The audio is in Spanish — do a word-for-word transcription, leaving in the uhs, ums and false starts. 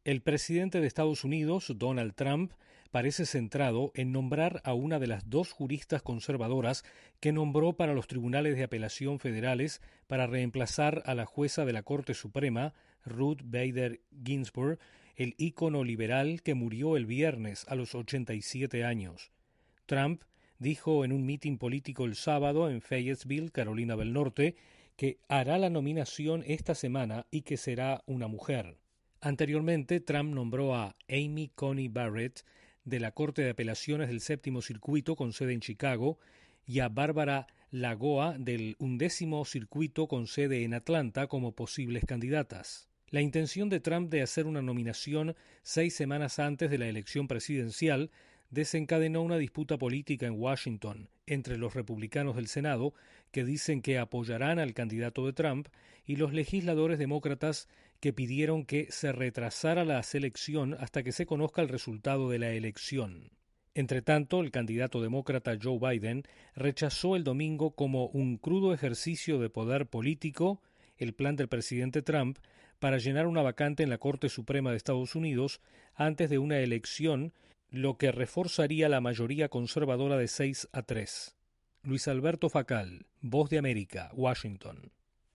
El presidente de Estados Unidos, Donald Trump, parece centrado en nombrar a una de las dos juristas conservadoras que nombró para los tribunales de apelación federales para reemplazar a la jueza de la Corte Suprema, Ruth Bader Ginsburg, el ícono liberal que murió el viernes a los ochenta y siete años. Trump dijo en un mitin político el sábado en Fayetteville, Carolina del Norte, que hará la nominación esta semana y que será una mujer. Anteriormente, Trump nombró a Amy Coney Barrett de la Corte de Apelaciones del Séptimo Circuito con sede en Chicago y a Bárbara Lagoa del Undécimo Circuito con sede en Atlanta como posibles candidatas. La intención de Trump de hacer una nominación seis semanas antes de la elección presidencial desencadenó una disputa política en Washington entre los republicanos del Senado, que dicen que apoyarán al candidato de Trump, y los legisladores demócratas que pidieron que se retrasara la selección hasta que se conozca el resultado de la elección. Entretanto, el candidato demócrata Joe Biden rechazó el domingo como un crudo ejercicio de poder político el plan del presidente Trump para llenar una vacante en la Corte Suprema de Estados Unidos antes de una elección, lo que reforzaría la mayoría conservadora de seis a tres. Luis Alberto Facal, Voz de América, Washington.